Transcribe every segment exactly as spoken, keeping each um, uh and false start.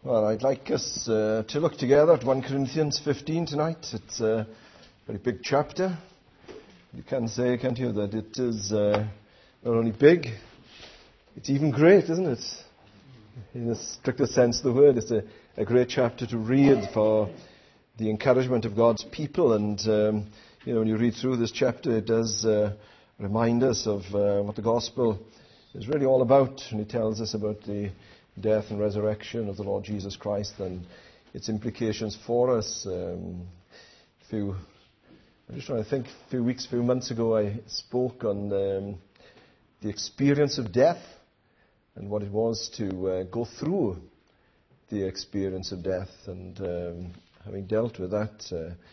Well, I'd like us uh, to look together at First Corinthians fifteen tonight. It's a very big chapter. You can say, can't you, that it is uh, not only big, it's even great, isn't it? In the strictest sense of the word, it's a, a great chapter to read for the encouragement of God's people. And, um, you know, when you read through this chapter, it does uh, remind us of uh, what the gospel is really all about. And it tells us about the death and resurrection of the Lord Jesus Christ and its implications for us. Um, a few, I'm just trying to think, a few weeks, a few months ago, I spoke on um, the experience of death and what it was to uh, go through the experience of death. And um, having dealt with that,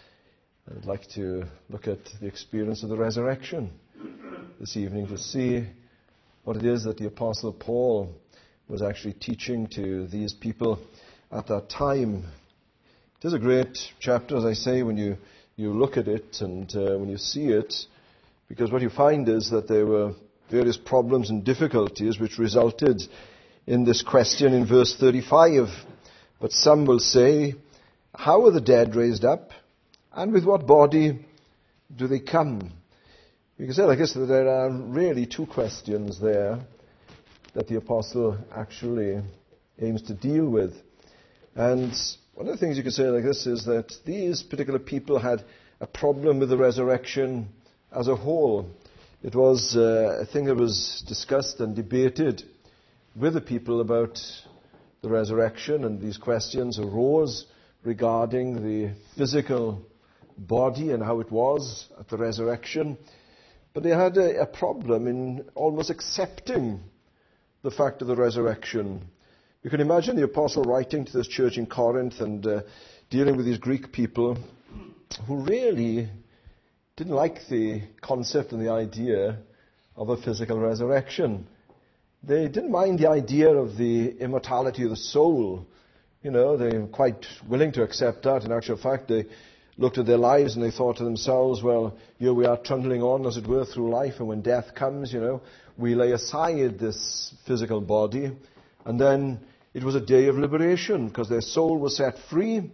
uh, I'd like to look at the experience of the resurrection this evening to see what it is that the Apostle Paul was actually teaching to these people at that time. It is a great chapter, as I say, when you, you look at it and uh, when you see it, because what you find is that there were various problems and difficulties which resulted in this question in verse thirty-five. But some will say, how are the dead raised up? And with what body do they come? You can say, I guess, that there are really two questions there that the apostle actually aims to deal with. And one of the things you could say like this is that these particular people had a problem with the resurrection as a whole. It was uh, a thing that was discussed and debated with the people about the resurrection, and these questions arose regarding the physical body and how it was at the resurrection. But they had a, a problem in almost accepting the fact of the resurrection. You can imagine the apostle writing to this church in Corinth and uh, dealing with these Greek people who really didn't like the concept and the idea of a physical resurrection. They didn't mind the idea of the immortality of the soul. You know, they were quite willing to accept that. In actual fact, they looked at their lives and they thought to themselves, well, here we are trundling on, as it were, through life, and when death comes, you know, we lay aside this physical body, and then it was a day of liberation, because their soul was set free,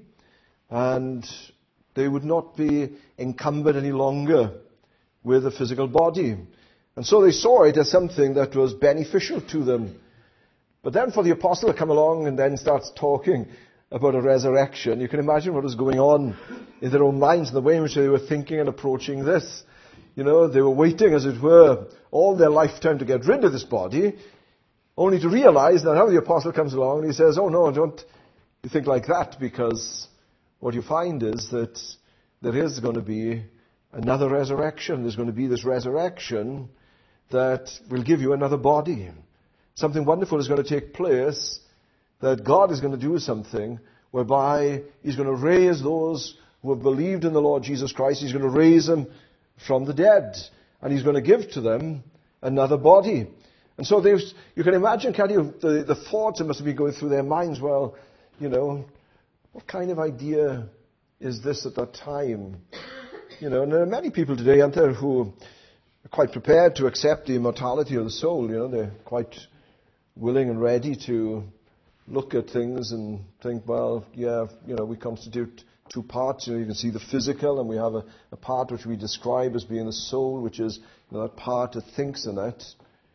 and they would not be encumbered any longer with a physical body. And so they saw it as something that was beneficial to them. But then for the apostle to come along and then starts talking about a resurrection, you can imagine what was going on in their own minds and the way in which they were thinking and approaching this. You know, they were waiting, as it were, all their lifetime to get rid of this body, only to realize that now the apostle comes along and he says, oh no, don't you think like that, because what you find is that there is going to be another resurrection. There's going to be this resurrection that will give you another body. Something wonderful is going to take place, that God is going to do something whereby He's going to raise those who have believed in the Lord Jesus Christ. He's going to raise them from the dead, and He's going to give to them another body. And so there's, you can imagine, can't you, the, the thoughts that must have been going through their minds. Well, you know, what kind of idea is this at that time? You know, and there are many people today, aren't there, who are quite prepared to accept the immortality of the soul. You know, they're quite willing and ready to look at things and think, well, yeah, you know, we constitute two parts. You know, you can see the physical, and we have a, a part which we describe as being the soul, which is, you know, that part that thinks in it.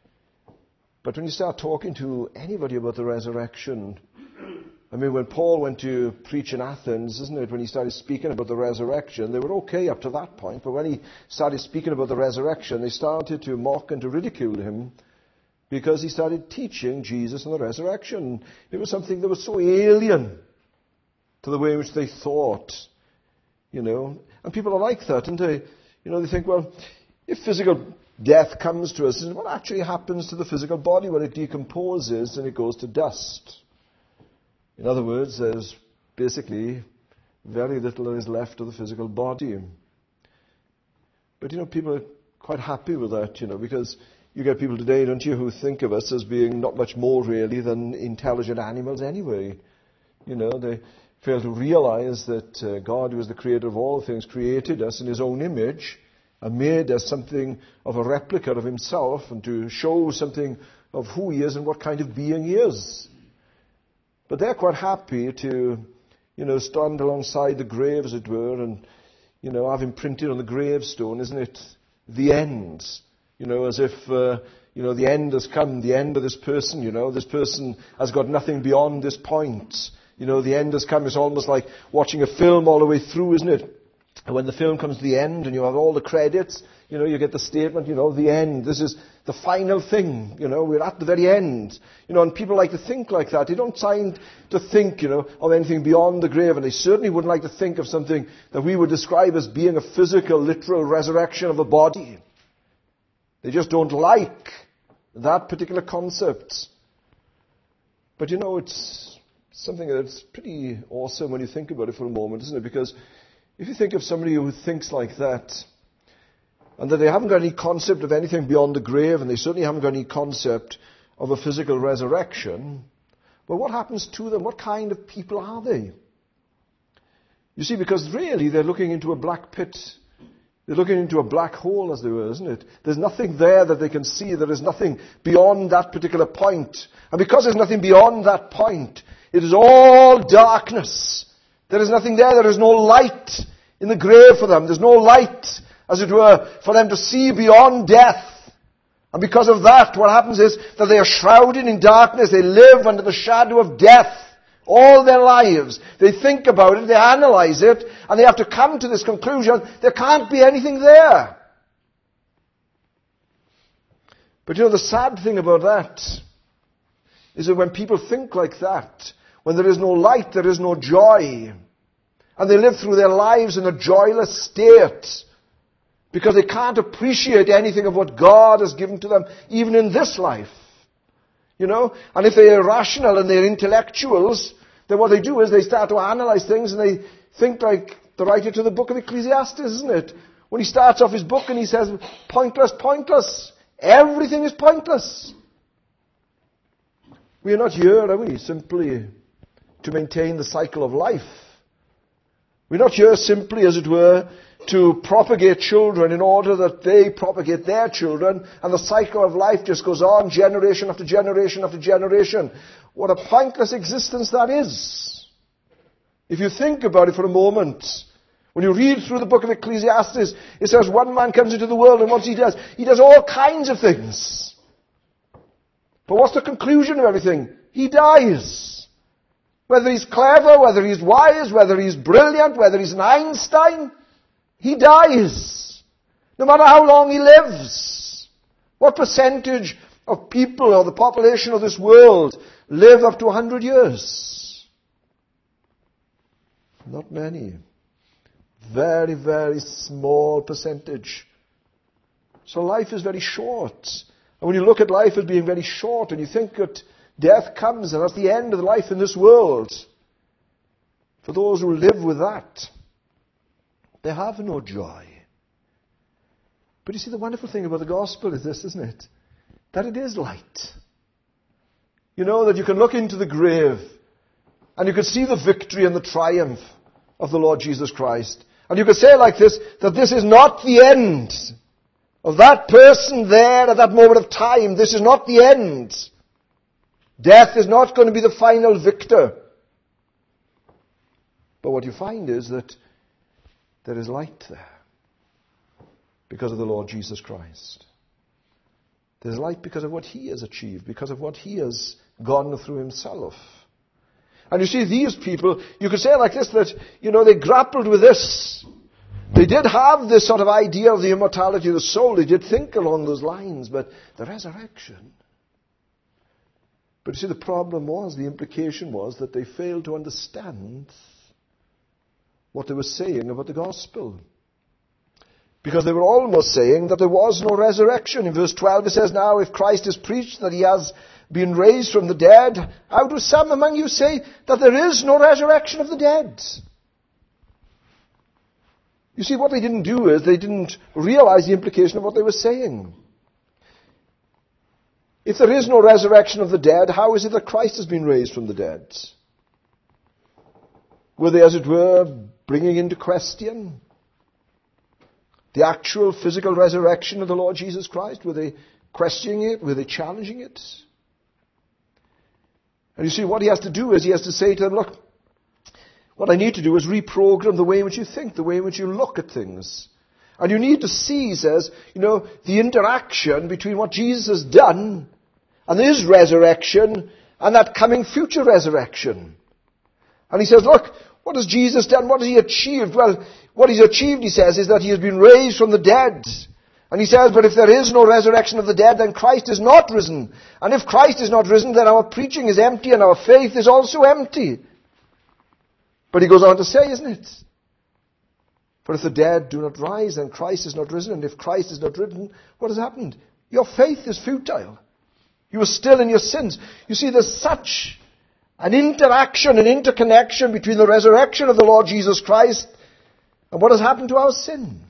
But when you start talking to anybody about the resurrection, I mean, when Paul went to preach in Athens, isn't it, when he started speaking about the resurrection, they were okay up to that point, but when he started speaking about the resurrection, they started to mock and to ridicule him, because he started teaching Jesus and the resurrection. It was something that was so alien to the way in which they thought, you know. And people are like that, and they, you know, they think, well, if physical death comes to us, what actually happens to the physical body? Well, it decomposes and it goes to dust. In other words, there's basically very little that is left of the physical body. But, you know, people are quite happy with that, you know, because you get people today, don't you, who think of us as being not much more really than intelligent animals anyway. You know, they fail to realize that uh, God, who is the creator of all things, created us in His own image and made us something of a replica of Himself, and to show something of who He is and what kind of being He is. But they're quite happy to, you know, stand alongside the grave, as it were, and, you know, have imprinted on the gravestone, isn't it, the end. You know, as if, uh, you know, the end has come, the end of this person, you know, this person has got nothing beyond this point. You know, the end has come. It's almost like watching a film all the way through, isn't it? And when the film comes to the end and you have all the credits, you know, you get the statement, you know, the end. This is the final thing. You know, we're at the very end. You know, and people like to think like that. They don't tend to think, you know, of anything beyond the grave. And they certainly wouldn't like to think of something that we would describe as being a physical, literal resurrection of a body. They just don't like that particular concept. But, you know, it's something that's pretty awesome when you think about it for a moment, isn't it? Because if you think of somebody who thinks like that, and that they haven't got any concept of anything beyond the grave, and they certainly haven't got any concept of a physical resurrection, well, what happens to them? What kind of people are they? You see, because really they're looking into a black pit. They're looking into a black hole, as they were, isn't it? There's nothing there that they can see. There is nothing beyond that particular point. And because there's nothing beyond that point, it is all darkness. There is nothing there. There is no light in the grave for them. There's no light, as it were, for them to see beyond death. And because of that, what happens is that they are shrouded in darkness. They live under the shadow of death all their lives. They think about it, they analyze it, and they have to come to this conclusion, there can't be anything there. But you know, the sad thing about that is that when people think like that, when there is no light, there is no joy. And they live through their lives in a joyless state because they can't appreciate anything of what God has given to them, even in this life. You know? And if they're irrational and they're intellectuals, then what they do is they start to analyze things and they think like the writer to the book of Ecclesiastes, isn't it? When he starts off his book and he says, pointless, pointless. Everything is pointless. We are not here, are we, simply to maintain the cycle of life. We're not here simply, as it were, to propagate children in order that they propagate their children, and the cycle of life just goes on generation after generation after generation. What a pointless existence that is. If you think about it for a moment, when you read through the book of Ecclesiastes, it says one man comes into the world and what he does? He does all kinds of things. But what's the conclusion of everything? He dies. Whether he's clever, whether he's wise, whether he's brilliant, whether he's an Einstein, he dies. No matter how long he lives. What percentage of people or the population of this world live up to one hundred years? Not many. Very, very small percentage. So life is very short. And when you look at life as being very short and you think that death comes and that's the end of life in this world, for those who live with that, they have no joy. But you see, the wonderful thing about the gospel is this, isn't it? That it is light. You know, that you can look into the grave and you can see the victory and the triumph of the Lord Jesus Christ. And you could say like this, that this is not the end of that person there at that moment of time. This is not the end. Death is not going to be the final victor. But what you find is that there is light there because of the Lord Jesus Christ. There's light because of what He has achieved, because of what He has gone through Himself. And you see, these people, you could say like this, that, you know, they grappled with this. They did have this sort of idea of the immortality of the soul. They did think along those lines, but the resurrection. But you see, the problem was, the implication was that they failed to understand what they were saying about the gospel. Because they were almost saying that there was no resurrection. In verse twelve it says, now if Christ is preached that He has been raised from the dead, how do some among you say that there is no resurrection of the dead? You see, what they didn't do is they didn't realize the implication of what they were saying. If there is no resurrection of the dead, how is it that Christ has been raised from the dead? Were they, as it were, bringing into question the actual physical resurrection of the Lord Jesus Christ? Were they questioning it? Were they challenging it? And you see, what he has to do is he has to say to them, look, what I need to do is reprogram the way in which you think, the way in which you look at things. And you need to see, he says, you know, the interaction between what Jesus has done and his resurrection and that coming future resurrection. And he says, look, what has Jesus done? What has he achieved? Well, what he's achieved, he says, is that he has been raised from the dead. And he says, but if there is no resurrection of the dead, then Christ is not risen. And if Christ is not risen, then our preaching is empty and our faith is also empty. But he goes on to say, isn't it? For if the dead do not rise, then Christ is not risen. And if Christ is not risen, what has happened? Your faith is futile. You are still in your sins. You see, there's such an interaction, an interconnection between the resurrection of the Lord Jesus Christ and what has happened to our sin.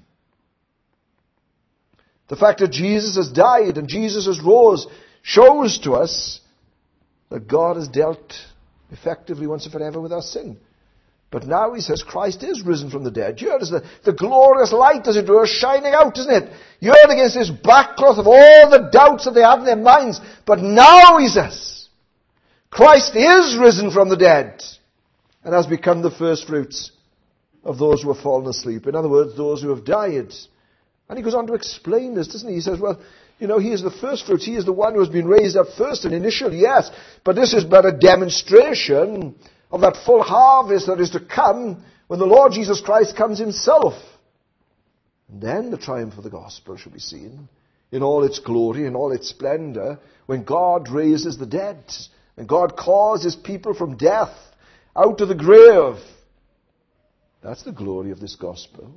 The fact that Jesus has died and Jesus has rose shows to us that God has dealt effectively once and forever with our sin. But now he says Christ is risen from the dead. Here is the, the glorious light, as it were, shining out, isn't it? You're against this backcloth of all the doubts that they have in their minds. But now, he says, Christ is risen from the dead and has become the first fruits of those who have fallen asleep. In other words, those who have died. And he goes on to explain this, doesn't he? He says, well, you know, he is the first fruits. He is the one who has been raised up first and initially, yes. But this is but a demonstration of that full harvest that is to come when the Lord Jesus Christ comes himself. And then the triumph of the gospel shall be seen in all its glory, in all its splendor, when God raises the dead and God calls his people from death out of the grave. That's the glory of this gospel.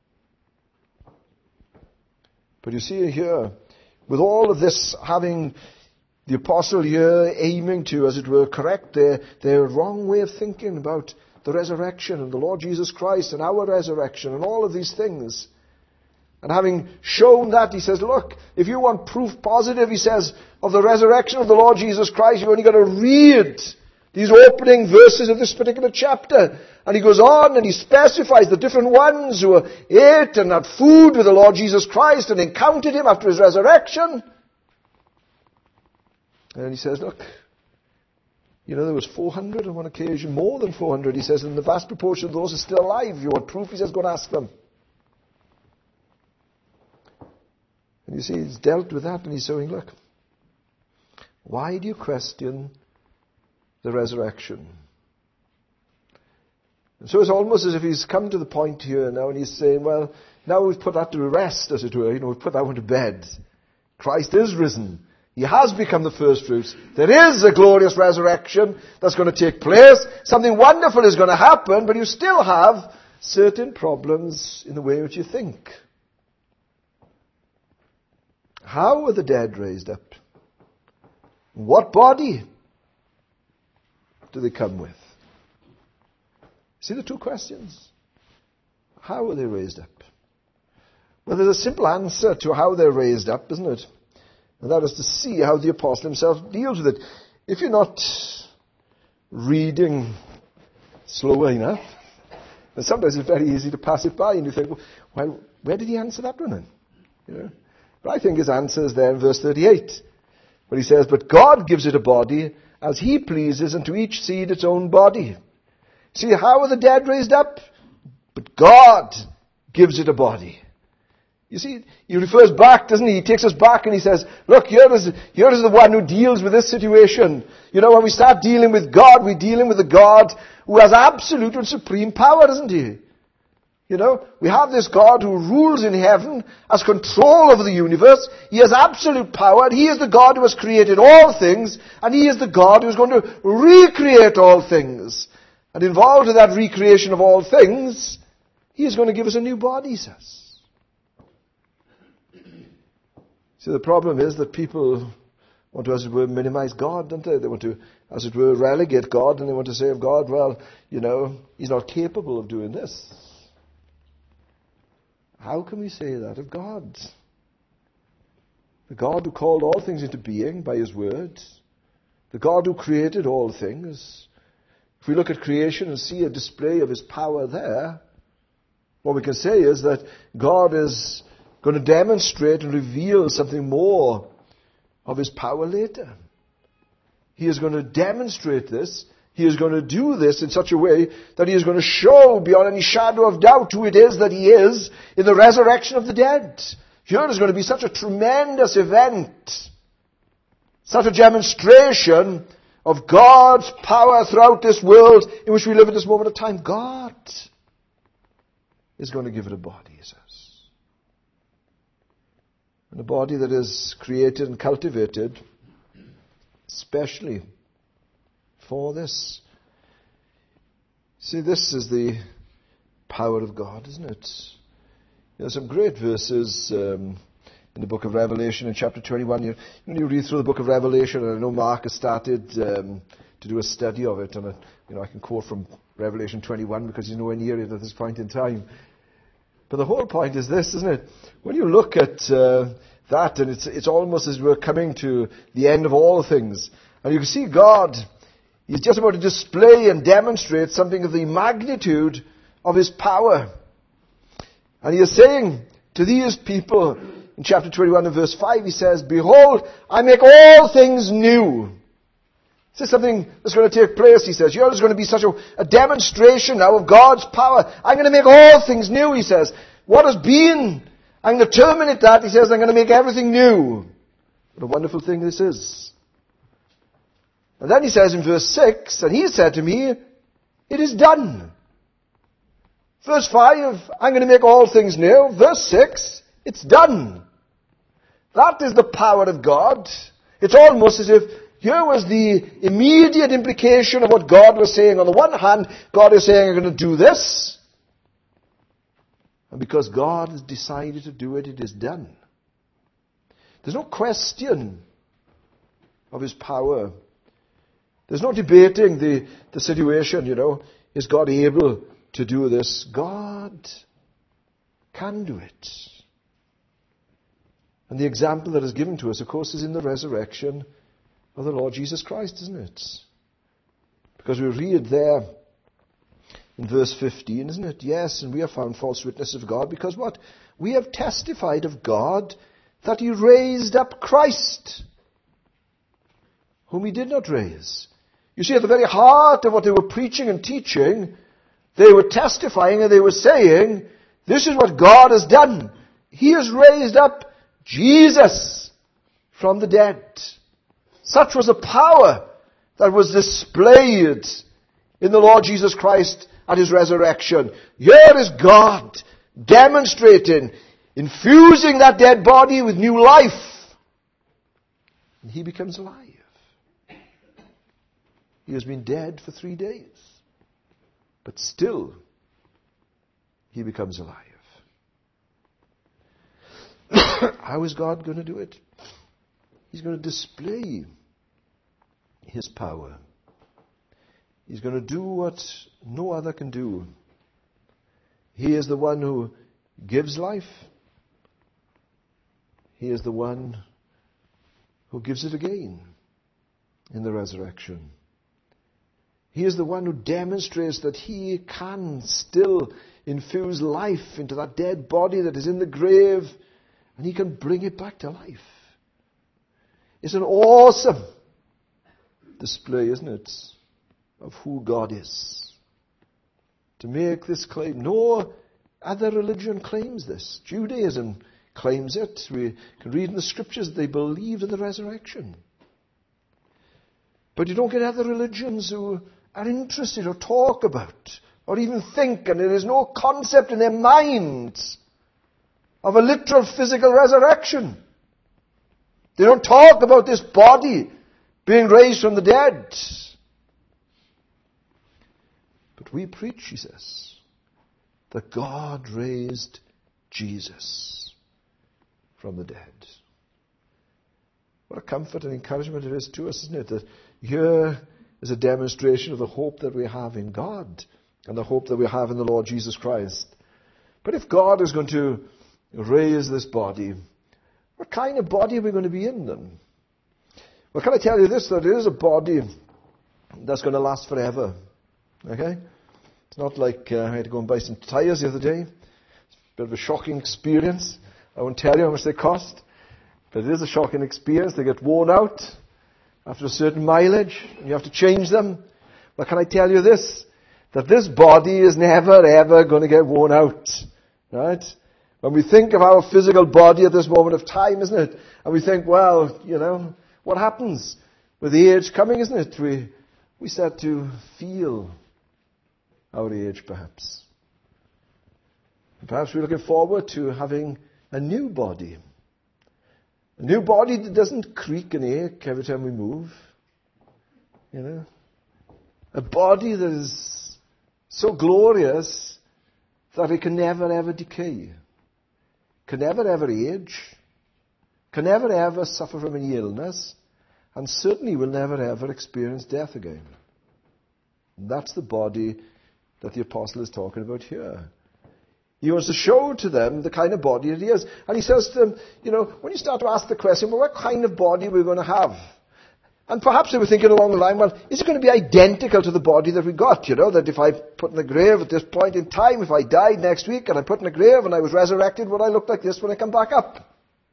But you see here, with all of this having the apostle here aiming to, as it were, correct their, their wrong way of thinking about the resurrection and the Lord Jesus Christ and our resurrection and all of these things. And having shown that, he says, look, if you want proof positive, he says, of the resurrection of the Lord Jesus Christ, you've only got to read these opening verses of this particular chapter. And he goes on and he specifies the different ones who ate and had food with the Lord Jesus Christ and encountered him after his resurrection. And he says, look, you know, there was four hundred on one occasion, more than four hundred, he says, and the vast proportion of those are still alive. If you want proof, he says, go and ask them. And you see, he's dealt with that, and he's saying, look, why do you question the resurrection? And so it's almost as if he's come to the point here now, and he's saying, well, now we've put that to rest, as it were. You know, we've put that one to bed. Christ is risen. He has become the first fruits. There is a glorious resurrection that's going to take place. Something wonderful is going to happen, but you still have certain problems in the way in which you think. How are the dead raised up? What body do they come with? See the two questions? How are they raised up? Well, there's a simple answer to how they're raised up, isn't it? And that is to see how the apostle himself deals with it. If you're not reading slower enough, then sometimes it's very easy to pass it by and you think, well, where did he answer that one then? You know? But I think his answer is there in verse thirty-eight, where he says, but God gives it a body as he pleases, and to each seed its own body. See, how are the dead raised up? But God gives it a body. You see, he refers back, doesn't he? He takes us back and he says, look, here is, here is the one who deals with this situation. You know, when we start dealing with God, we're dealing with a God who has absolute and supreme power, isn't he? You know, we have this God who rules in heaven, has control over the universe. He has absolute power. He is the God who has created all things, and he is the God who is going to recreate all things. And involved in that recreation of all things, he is going to give us a new body, he says. See, the problem is that people want to, as it were, minimize God, don't they? They want to, as it were, relegate God, and they want to say of God, well, you know, he's not capable of doing this. How can we say that of God? The God who called all things into being by his word, the God who created all things. If we look at creation and see a display of his power there, what we can say is that God is going to demonstrate and reveal something more of his power later. He is going to demonstrate this. He is going to do this in such a way that he is going to show beyond any shadow of doubt who it is that he is in the resurrection of the dead. Here is going to be such a tremendous event, such a demonstration of God's power throughout this world in which we live at this moment of time. God is going to give it a body, he says. And a body that is created and cultivated especially for this. See, this is the power of God, isn't it? There are some great verses um, in the book of Revelation in chapter twenty-one. You, when you read through the book of Revelation, and I know Mark has started um, to do a study of it, and uh, you know I can quote from Revelation twenty-one because he's nowhere near it at this point in time. But the whole point is this, isn't it? When you look at uh, that, and it's it's almost as we're coming to the end of all things, and you can see God, he's just about to display and demonstrate something of the magnitude of his power. And he is saying to these people, in chapter twenty-one and verse five, he says, "Behold, I make all things new." This is something that's going to take place, he says. Here is going to be such a, a demonstration now of God's power. I'm going to make all things new, he says. What has been, I'm going to terminate that, he says. I'm going to make everything new. What a wonderful thing this is. And then he says in verse six, "And he said to me, it is done." Verse five, I'm going to make all things new. Verse six, it's done. That is the power of God. It's almost as if here was the immediate implication of what God was saying. On the one hand, God is saying, I'm going to do this. And because God has decided to do it, it is done. There's no question of his power. There's no debating the, the situation, you know. Is God able to do this? God can do it. And the example that is given to us, of course, is in the resurrection of the Lord Jesus Christ, isn't it? Because we read there in verse fifteen, isn't it? Yes, and we have found false witness of God, because what? We have testified of God that he raised up Christ, whom he did not raise. You see, at the very heart of what they were preaching and teaching, they were testifying and they were saying, this is what God has done. He has raised up Jesus from the dead. Such was the power that was displayed in the Lord Jesus Christ at his resurrection. Here is God demonstrating, infusing that dead body with new life. And he becomes alive. He has been dead for three days. But still, he becomes alive. How is God going to do it? He's going to display his power. He's going to do what no other can do. He is the one who gives life. He is the one who gives it again in the resurrection. He is the one who demonstrates that he can still infuse life into that dead body that is in the grave, and he can bring it back to life. It's an awesome display, isn't it, of who God is. To make this claim. No other religion claims this. Judaism claims it. We can read in the scriptures that they believed in the resurrection. But you don't get other religions who are interested or talk about or even think, and there is no concept in their minds of a literal physical resurrection. They don't talk about this body being raised from the dead. But we preach, he says, that God raised Jesus from the dead. What a comfort and encouragement it is to us, isn't it? That here is a demonstration of the hope that we have in God and the hope that we have in the Lord Jesus Christ. But if God is going to raise this body, what kind of body are we going to be in then? Well, can I tell you this, that it is a body that's going to last forever. Okay? It's not like uh, I had to go and buy some tires the other day. It's a bit of a shocking experience. I won't tell you how much they cost, but it is a shocking experience. They get worn out. after a certain mileage, and you have to change them. Well, can I tell you this? That this body is never ever going to get worn out. Right? When we think of our physical body at this moment of time, isn't it? And we think, well, you know, what happens with the age coming, isn't it? We, we start to feel our age, perhaps. And perhaps we're looking forward to having a new body. A new body that doesn't creak and ache every time we move. You know? A body that is so glorious that it can never ever decay. Can never ever age. Can never ever suffer from any illness. And certainly will never ever experience death again. And that's the body that the apostle is talking about here. He wants to show to them the kind of body that he is. And he says to them, you know, when you start to ask the question, well, what kind of body are we going to have? And perhaps they were thinking along the line, well, is it going to be identical to the body that we got? You know, that if I put in the grave at this point in time, if I died next week and I put in the grave and I was resurrected, would I look like this when I come back up?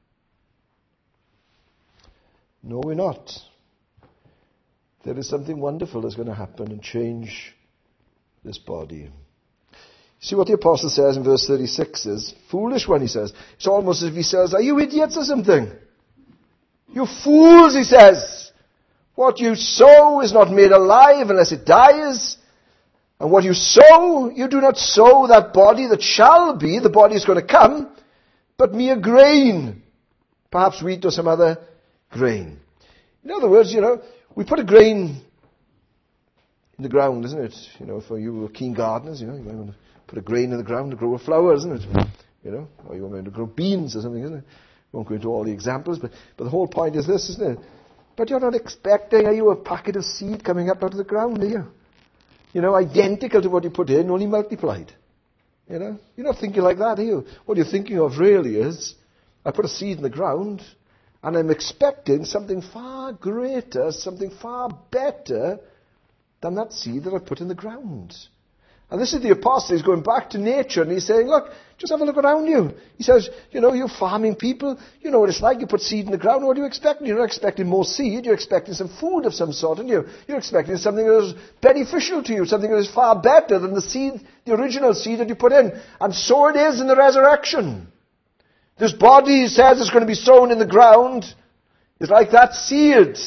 No, we're not. There is something wonderful that's going to happen and change this body. See what the apostle says in verse thirty-six is foolish when he says. It's almost as if he says, are you idiots or something? You fools, he says. What you sow is not made alive unless it dies. And what you sow, you do not sow that body that shall be, the body is going to come, but mere grain. Perhaps wheat or some other grain. In other words, you know, we put a grain in the ground, isn't it? You know, for you who are keen gardeners, you know, you might want to put a grain in the ground to grow a flower, isn't it? You know, or you want to grow beans or something, isn't it? I won't go into all the examples, but, but the whole point is this, isn't it? But you're not expecting, are you, a packet of seed coming up out of the ground, are you? You know, identical to what you put in, only multiplied. You know, you're not thinking like that, are you? What you're thinking of really is, I put a seed in the ground, and I'm expecting something far greater, something far better than that seed that I put in the ground. And this is the apostle. He's going back to nature and he's saying, look, just have a look around you. He says, you know, you farming people, you know what it's like. You put seed in the ground. What are you expecting? You're not expecting more seed. You're expecting some food of some sort. And you, you're expecting something that is beneficial to you, something that is far better than the seed, the original seed that you put in. And so it is in the resurrection. This body, he says, is going to be sown in the ground. It's like that seed.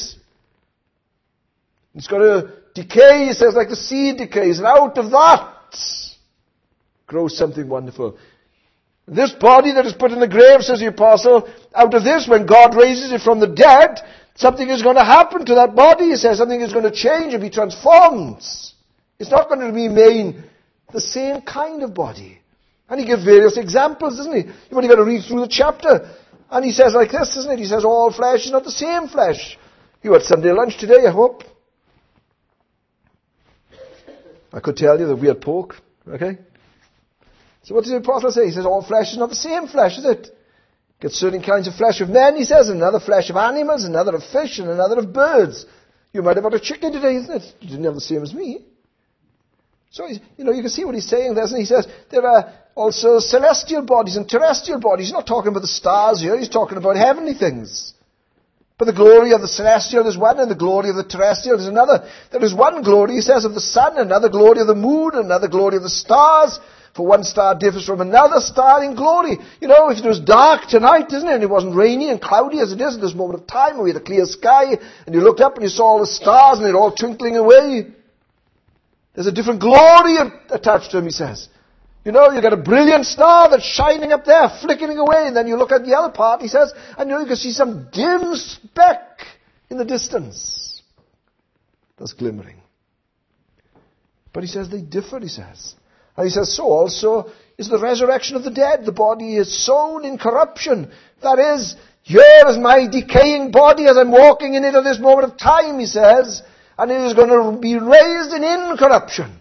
It's going to decay, he says, like the seed decays. And out of that grows something wonderful. This body that is put in the grave, says the apostle, out of this, when God raises it from the dead, something is going to happen to that body, he says. Something is going to change and be transformed. It's not going to remain the same kind of body. And he gives various examples, doesn't he? You've only got to read through the chapter. And he says like this, isn't it? He says, all flesh is not the same flesh. You had Sunday lunch today, I hope. I could tell you that we had pork, okay? So what does the apostle say? He says, all flesh is not the same flesh, is it? Get certain kinds of flesh of men, he says, another flesh of animals, another of fish, and another of birds. You might have had a chicken today, isn't it? You didn't have the same as me. So, you know, you can see what he's saying there, isn't he? He says, there are also celestial bodies and terrestrial bodies. He's not talking about the stars here, he's talking about heavenly things. But the glory of the celestial is one, and the glory of the terrestrial is another. There is one glory, he says, of the sun, another glory of the moon, another glory of the stars. For one star differs from another star in glory. You know, if it was dark tonight, isn't it, and it wasn't rainy and cloudy as it is at this moment of time, and we had a clear sky, and you looked up and you saw all the stars, and they're all twinkling away. There's a different glory attached to them, he says. You know, you got a brilliant star that's shining up there, flickering away, and then you look at the other part, he says, and you know, you can see some dim speck in the distance that's glimmering. But he says they differ, he says. And he says, so also is the resurrection of the dead. The body is sown in corruption. That is, here is my decaying body as I'm walking in it at this moment of time, he says, and it is going to be raised in incorruption.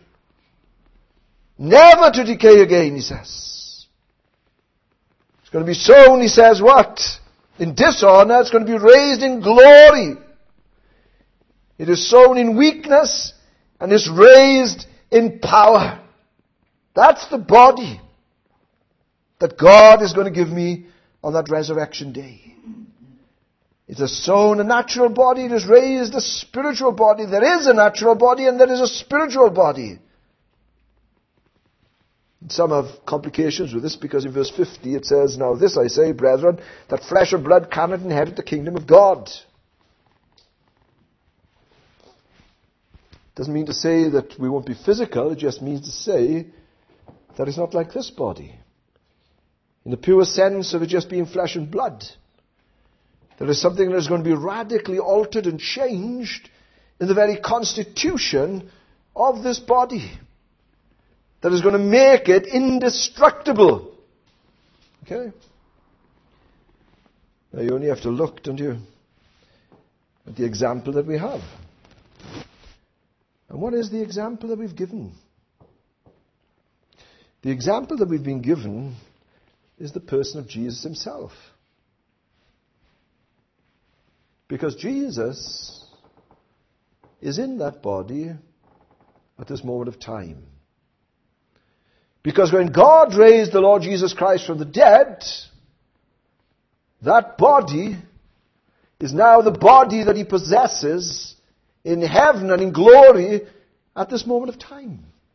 Never to decay again, he says. It's going to be sown, he says, what? In dishonor. It's going to be raised in glory. It is sown in weakness and is raised in power. That's the body that God is going to give me on that resurrection day. It has sown a natural body, it has raised a spiritual body. There is a natural body and there is a spiritual body. Some have complications with this because in verse fifty it says, "Now this I say, brethren, that flesh and blood cannot inherit the kingdom of God." Doesn't mean to say that we won't be physical, it just means to say that it's not like this body. In the pure sense of it just being flesh and blood. There is something that is going to be radically altered and changed in the very constitution of this body. That is going to make it indestructible. Okay? Now you only have to look, don't you, at the example that we have. And what is the example that we've given? The example that we've been given is the person of Jesus himself. Because Jesus is in that body at this moment of time. Because when God raised the Lord Jesus Christ from the dead, that body is now the body that he possesses in heaven and in glory at this moment of time.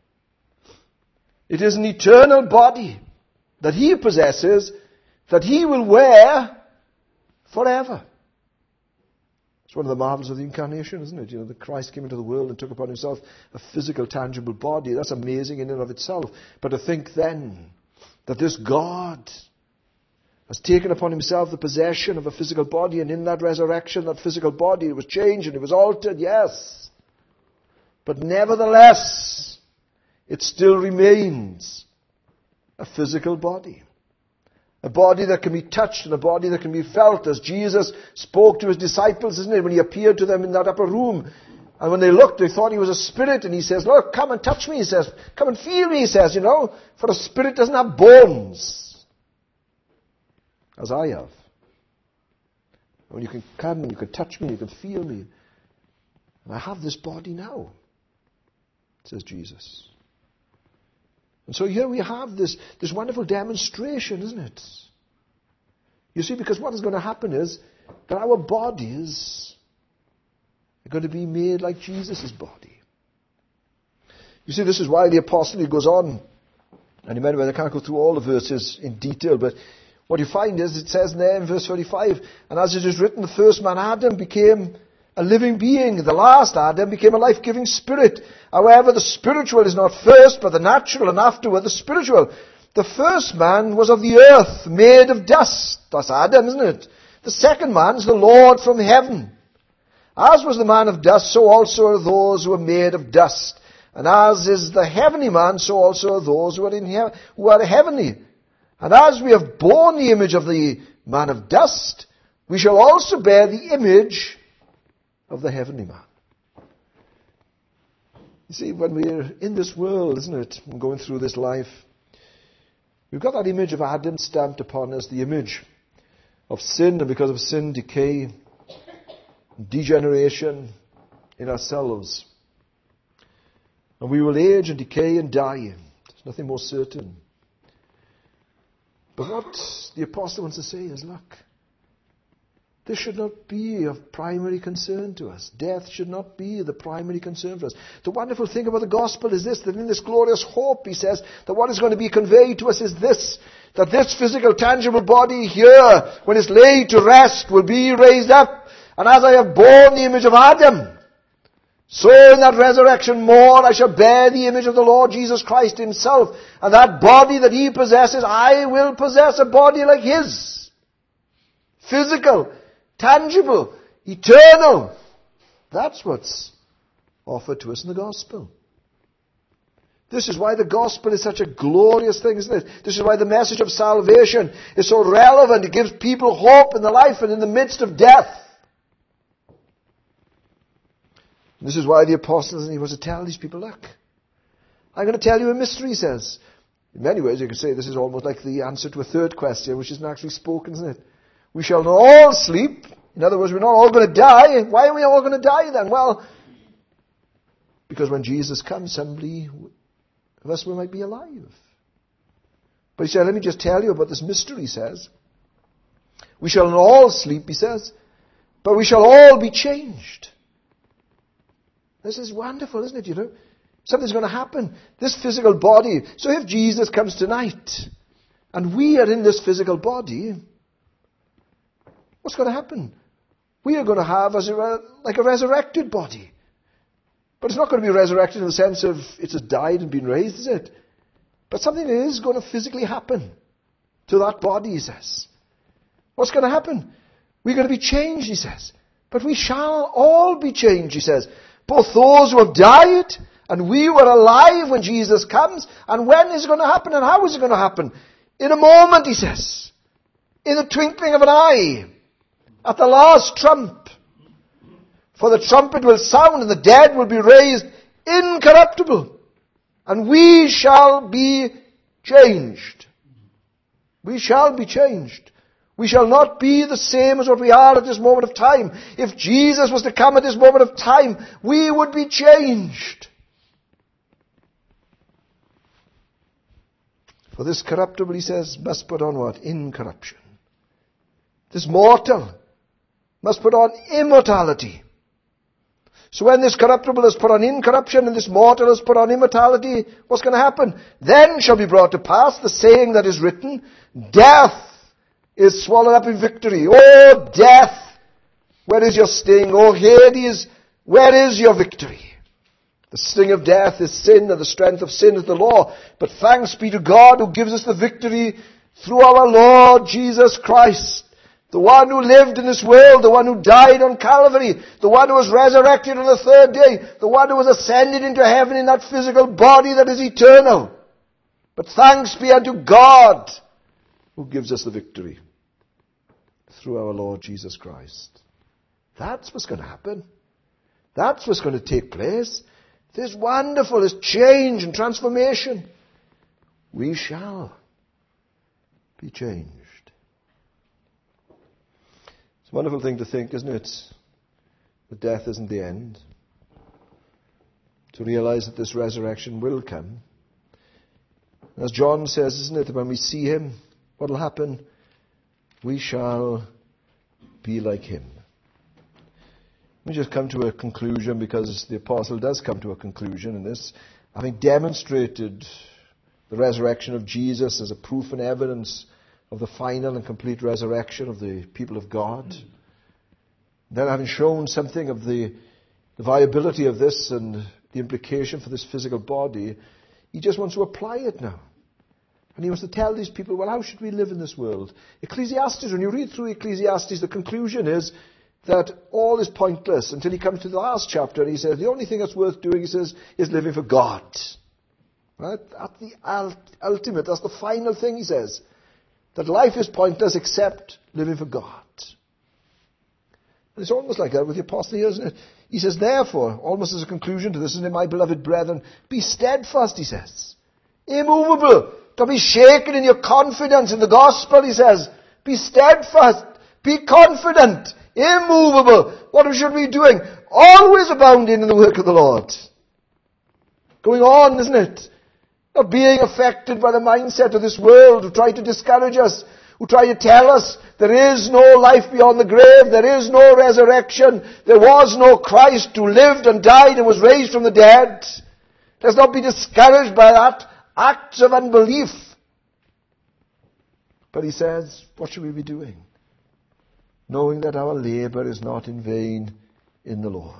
It is an eternal body that he possesses, that he will wear forever. It's one of the marvels of the incarnation, isn't it? You know, that Christ came into the world and took upon himself a physical, tangible body. That's amazing in and of itself. But to think then that this God has taken upon himself the possession of a physical body, and in that resurrection, that physical body, it was changed and it was altered, yes. But nevertheless, it still remains a physical body. A body that can be touched and a body that can be felt, as Jesus spoke to his disciples, isn't it, when he appeared to them in that upper room. And when they looked, they thought he was a spirit, and he says, "Look, come and touch me," he says. "Come and feel me," he says, you know, for a spirit doesn't have bones, as I have. When you can come and you can touch me, you can feel me. And I have this body now, says Jesus. And so here we have this, this wonderful demonstration, isn't it? You see, because what is going to happen is that our bodies are going to be made like Jesus' body. You see, this is why the apostle, he goes on, and remember, I can't go through all the verses in detail, but what you find is, it says there in verse thirty-five, "And as it is written, the first man Adam became a living being. The last Adam became a life-giving spirit. However, the spiritual is not first, but the natural, and afterward the spiritual. The first man was of the earth, made of dust." That's Adam, isn't it? "The second man is the Lord from heaven. As was the man of dust, so also are those who are made of dust. And as is the heavenly man, so also are those who are, in he- who are heavenly. And as we have borne the image of the man of dust, we shall also bear the image of the heavenly man." You see, when we're in this world, isn't it, and going through this life, we've got that image of Adam stamped upon us, the image of sin, and because of sin, decay, degeneration in ourselves. And we will age and decay and die. There's nothing more certain. But what the apostle wants to say is, look, this should not be of primary concern to us. Death should not be the primary concern for us. The wonderful thing about the gospel is this, that in this glorious hope, he says, that what is going to be conveyed to us is this, that this physical, tangible body here, when it's laid to rest, will be raised up. And as I have borne the image of Adam, so in that resurrection more I shall bear the image of the Lord Jesus Christ himself. And that body that he possesses, I will possess a body like his. Physical, tangible, eternal. That's what's offered to us in the gospel. This is why the gospel is such a glorious thing, isn't it? This is why the message of salvation is so relevant. It gives people hope in the life and in the midst of death. This is why the apostles, he was to tell these people, look, I'm going to tell you a mystery, he says. In many ways, you could say this is almost like the answer to a third question, which isn't actually spoken, isn't it? We shall not all sleep. In other words, we're not all going to die. Why are we all going to die then? Well, because when Jesus comes, somebody of us might be alive. But he said, let me just tell you about this mystery, he says. We shall not all sleep, he says, but we shall all be changed. This is wonderful, isn't it, you know? Something's going to happen. This physical body. So if Jesus comes tonight, and we are in this physical body, what's going to happen? We are going to have as a, like a resurrected body. But it's not going to be resurrected in the sense of it has died and been raised, is it? But something is going to physically happen to that body, he says. What's going to happen? We're going to be changed, he says. But we shall all be changed, he says. Both those who have died and we were alive when Jesus comes. And when is it going to happen and how is it going to happen? In a moment, he says. In the twinkling of an eye. At the last trump. For the trumpet will sound and the dead will be raised incorruptible. And we shall be changed. We shall be changed. We shall not be the same as what we are at this moment of time. If Jesus was to come at this moment of time, we would be changed. For this corruptible, he says, must put on what? Incorruption. This mortal must put on immortality. So when this corruptible is put on incorruption and this mortal is put on immortality, what's going to happen? Then shall be brought to pass the saying that is written, death is swallowed up in victory. Oh, death, where is your sting? Oh, Hades, where is your victory? The sting of death is sin, and the strength of sin is the law. But thanks be to God who gives us the victory through our Lord Jesus Christ. The one who lived in this world, the one who died on Calvary, the one who was resurrected on the third day, the one who was ascended into heaven in that physical body that is eternal. But thanks be unto God who gives us the victory through our Lord Jesus Christ. That's what's going to happen. That's what's going to take place. This wonderful, this change and transformation. We shall be changed. It's a wonderful thing to think, isn't it? That death isn't the end. To realize that this resurrection will come. As John says, isn't it, that when we see him, what will happen? We shall be like him. Let me just come to a conclusion, because the apostle does come to a conclusion in this. Having demonstrated the resurrection of Jesus as a proof and evidence of the final and complete resurrection of the people of God. Then having shown something of the, the viability of this and the implication for this physical body, he just wants to apply it now. And he wants to tell these people, well, how should we live in this world? Ecclesiastes, when you read through Ecclesiastes, the conclusion is that all is pointless until he comes to the last chapter and he says, the only thing that's worth doing, he says, is living for God. Right? At the ultimate, that's the final thing he says. That life is pointless except living for God. And it's almost like that with the apostle here, isn't it? He says, therefore, almost as a conclusion to this, isn't it, my beloved brethren, be steadfast, he says. Immovable. Don't be shaken in your confidence in the gospel, he says. Be steadfast. Be confident. Immovable. What should we be doing? Always abounding in the work of the Lord. Going on, isn't it? Not being affected by the mindset of this world who try to discourage us, who try to tell us there is no life beyond the grave, there is no resurrection, there was no Christ who lived and died and was raised from the dead. Let's not be discouraged by that acts of unbelief. But he says, what should we be doing? Knowing that our labor is not in vain in the Lord.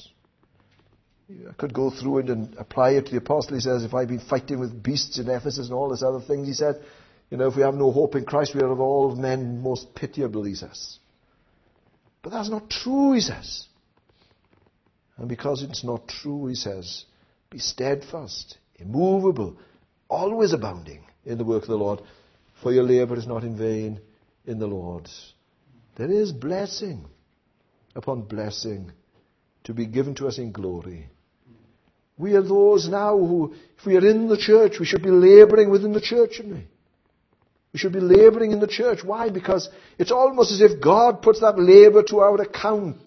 I could go through it and apply it to the apostle. He says, if I've been fighting with beasts in Ephesus and all this other things, he said, you know, if we have no hope in Christ, we are of all men most pitiable, he says. But that's not true, he says. And because it's not true, he says, be steadfast, immovable, always abounding in the work of the Lord, for your labor is not in vain in the Lord. There is blessing upon blessing to be given to us in glory. We are those now who, if we are in the church, we should be laboring within the church, shouldn't we? We should be laboring in the church. Why? Because it's almost as if God puts that labor to our account.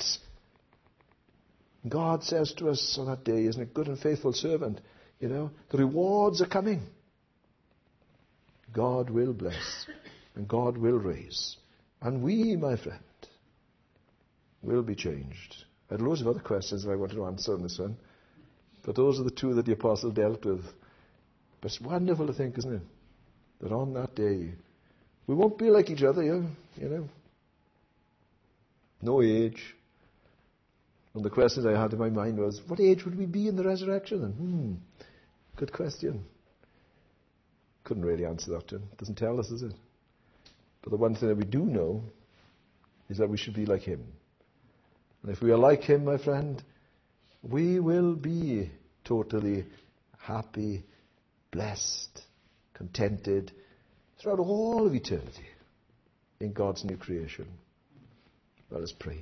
God says to us on that day, isn't it, good and faithful servant, you know, the rewards are coming. God will bless and God will raise. And we, my friend, will be changed. I had loads of other questions that I wanted to answer on this one, but those are the two that the apostle dealt with. But it's wonderful to think, isn't it, that on that day, we won't be like each other, you know. No age. And the questions I had in my mind was, what age would we be in the resurrection? And, hmm, good question. Couldn't really answer that. It doesn't tell us, does it? But the one thing that we do know is that we should be like him. And if we are like him, my friend, we will be totally happy, blessed, contented throughout all of eternity in God's new creation. Let us pray.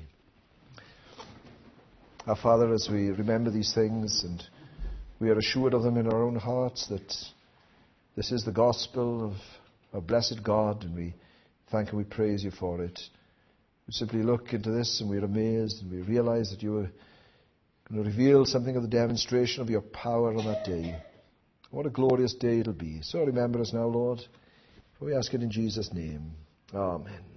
Our Father, as we remember these things and we are assured of them in our own hearts, that this is the gospel of our blessed God, and we thank and we praise you for it. We simply look into this and we're amazed, and we realize that you are going to reveal something of the demonstration of your power on that day. What a glorious day it'll be. So remember us now, Lord. We ask it in Jesus' name. Amen.